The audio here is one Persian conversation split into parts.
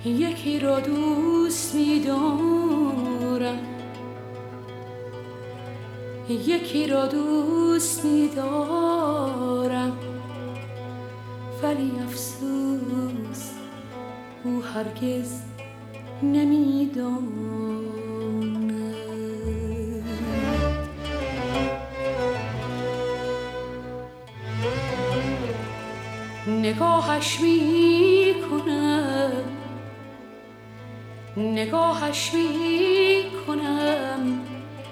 یکی را دوست می‌دارم، یکی را دوست می‌دارم، ولی افسوس او هرگز نمی‌داند. نگاهش می‌کنم، نگاهش می‌کنم،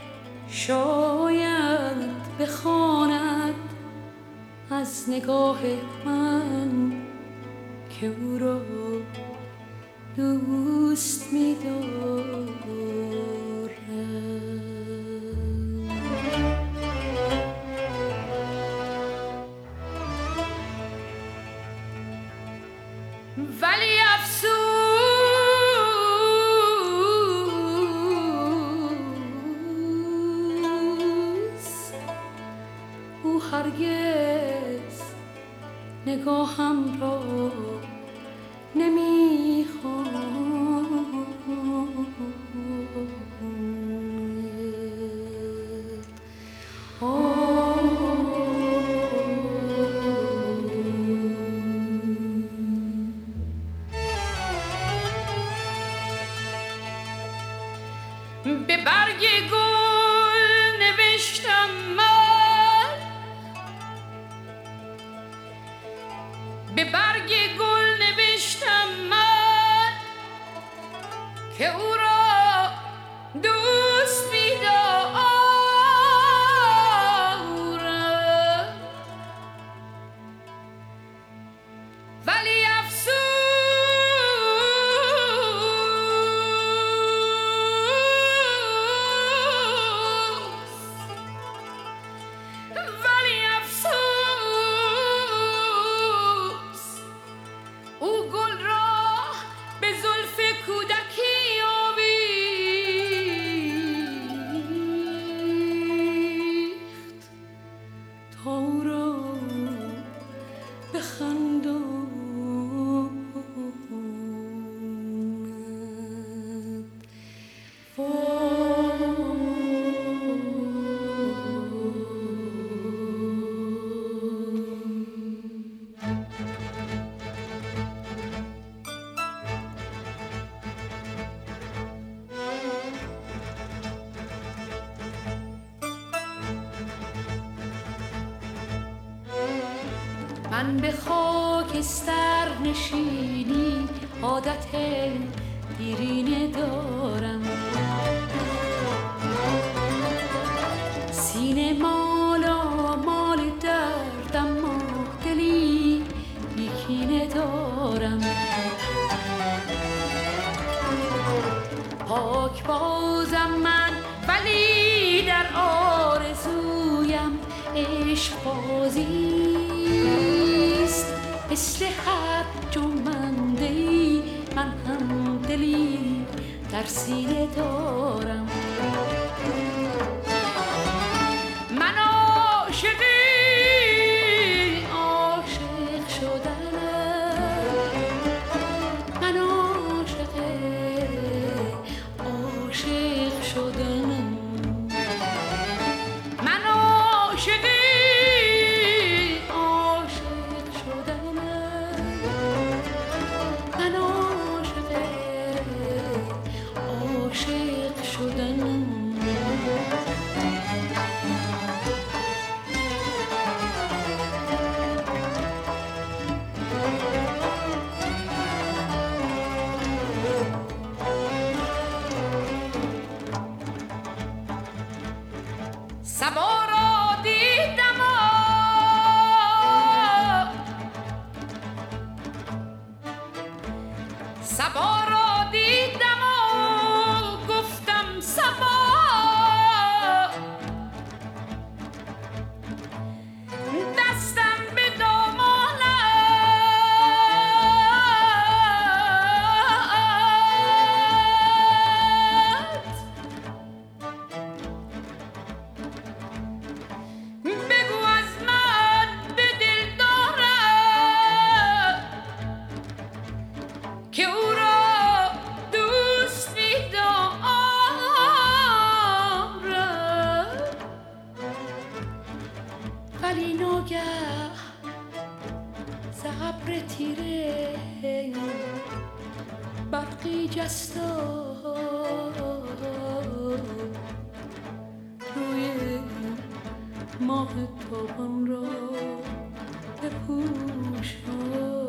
شاید بخواند از نگاه من که او را دوست می‌دارم. ولی افسوس او هرگز نگاهم را نمی‌خواند. به برگ گل نوشتم من، به برگ گل نوشتم من که او را دوست می‌دارم، ولی افسوس من به خاکستر نشینی عادت دیرینه دارم، سینه مالا مال دردم، ما دلی بیکینه دارم، پاک بازم من ولی در آرزویم عشق بازیست، مثل هر جنبنده‌ای من هم دلی در سینه دارم. من عاشقی عاشق شدنم، من عاشق عاشق شدنم، من عاشقی صبا را دیدم، صبا را دیدم و گفتم صبا، دستم به دامانت، بگو از من به دل دارم که او را برقی جستا روی ماه تابان را بپوشانی.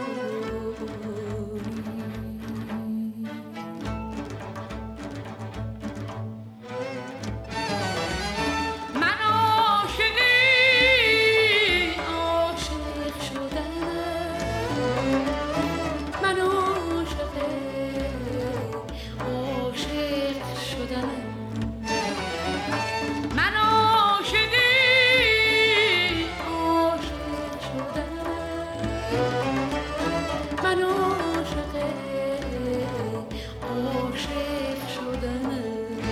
من عاشق شدنم، من عاشق شدنم، من عاشق شدنم، من عاشق شدنم.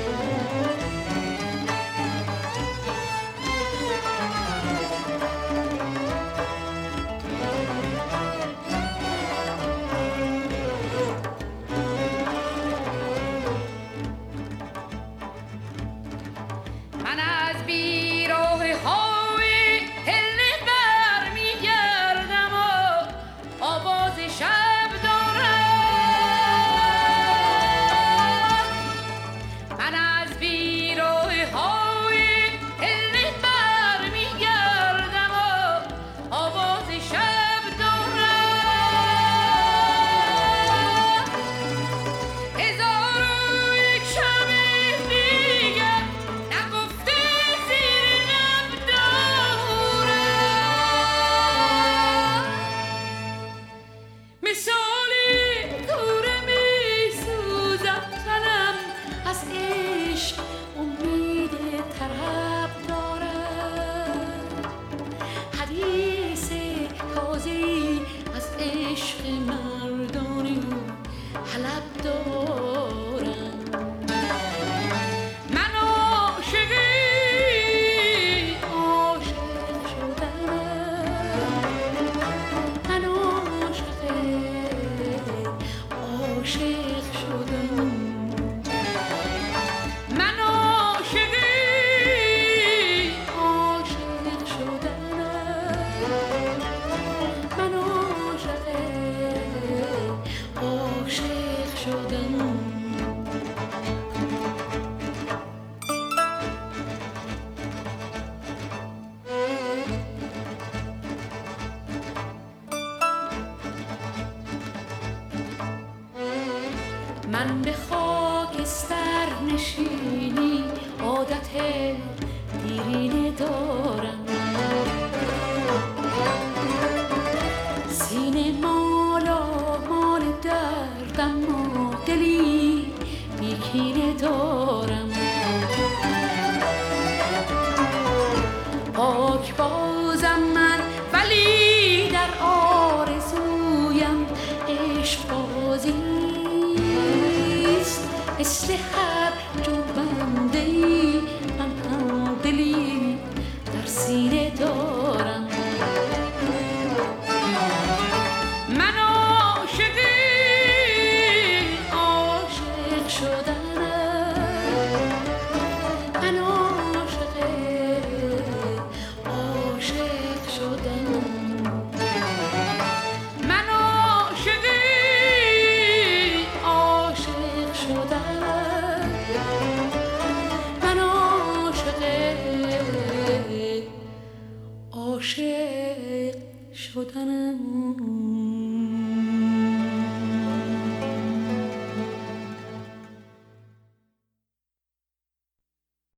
من از بیراهه‌های هله برمیگردم و آواز شب دارم. من از بیراهه‌های هله برمیگردم و آواز شب دارم. هزار و یک شب دیگر نگفته زیر لب دارم. مثالی کوره می سوزم تنم از عشق، امید طرب دارم. حدیث تازه‌ای از عشق مردانی حلب دارم. من عاشق شدنم، من عاشق شدنم، من عاشق شدنم، من عاشق شدنم. من به خاکستر نشینی عادت دیرینه دارم. سینه مالا مال دردم و دلی بیکینه دارم. پاک بازم من ولی در آرزویم عشق بازیست. مثل هر جونده‌ای من هم دلی در سینه دارم. من عاشق شدنم، من عاشق شدنم، من عاشق شدنم، من عاشق شدنم.